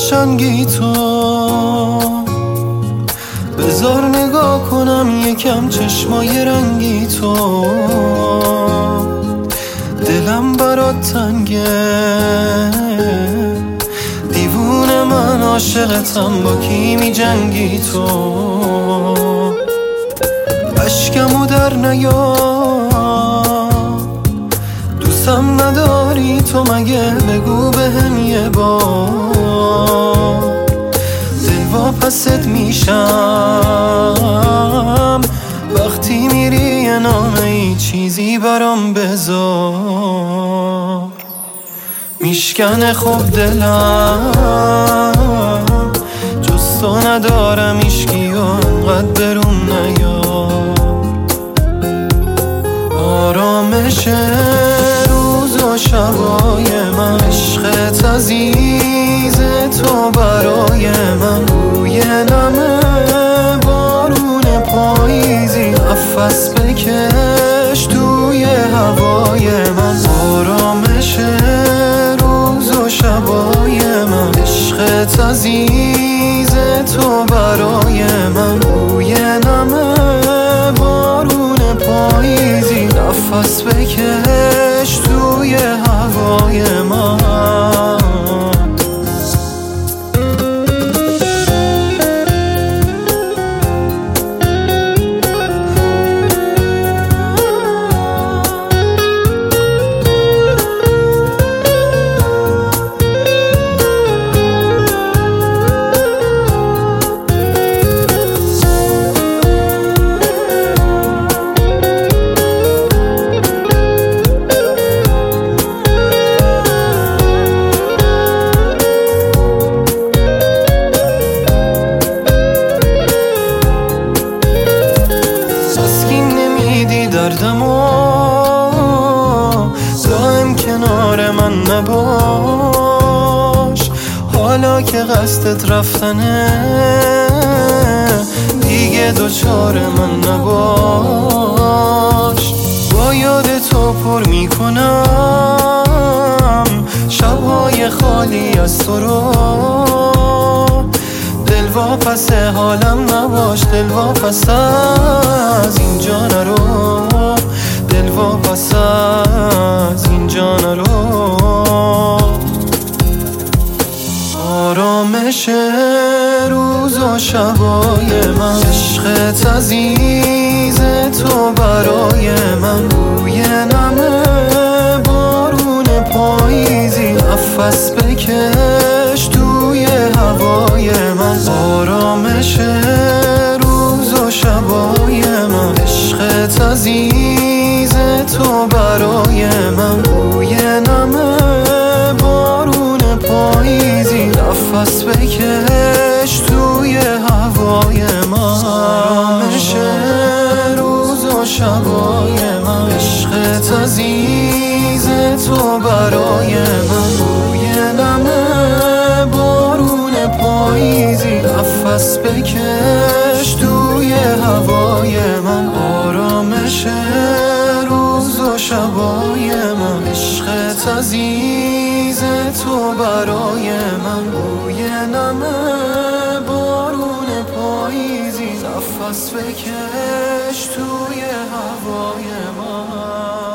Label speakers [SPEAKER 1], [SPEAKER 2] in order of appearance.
[SPEAKER 1] قشنگی تو، بذار نگاه کنم یکم چشمای رنگی تو. دلم برات تنگه، دیوونه من عاشقتم، با کی می جنگی تو؟ اشکمو در نیار، دوستم نداری تو مگه؟ بگو بهم یه بار، دل واپست میشم وقتی میری یه نامه ای چیزی برام بذار. میشکنه خوب دلم، جز تو ندارم ایشکی و انقدر برون نیار. آرامش روز و شبای من، عشقت عزیز تو برای من. بوی نمه بارون پاییزی، نفس بکش توی هوای من. آرامش روز و شبای من، عشقت عزیز تو برای من. بوی نمه بارون پاییزی، نفس بکش توی هوای من. دردمو دائم کنار من نباش، حالا که قصدت رفتنه دیگه دوچار من نباش. با یاد تو پر میکنم شبهای خالی از تو رو، دل واپس حالم نباش، دل واپس از اینجا نرو، دل واپس از اینجا نرو. آرامش روز و شبای من، عشقت عزیز تو برای من. بوی نمه بارون پاییزی، نفس بکش توی هوای من. آرامش روز و شبای من، عشقت عزیز تو برای من. بوی نمه بارون پاییزی، نفس بکش توی هوای من. آرامش روز و شبای من، عشقت عزیز تو برای من. بوی نمه بارون پاییزی، نفس بکش توی هوای من. آرامش روز و شبای من، عشقت عزیز تو برای من. بوی نمه بارون پاییزی، نفس بکش توی هوای من.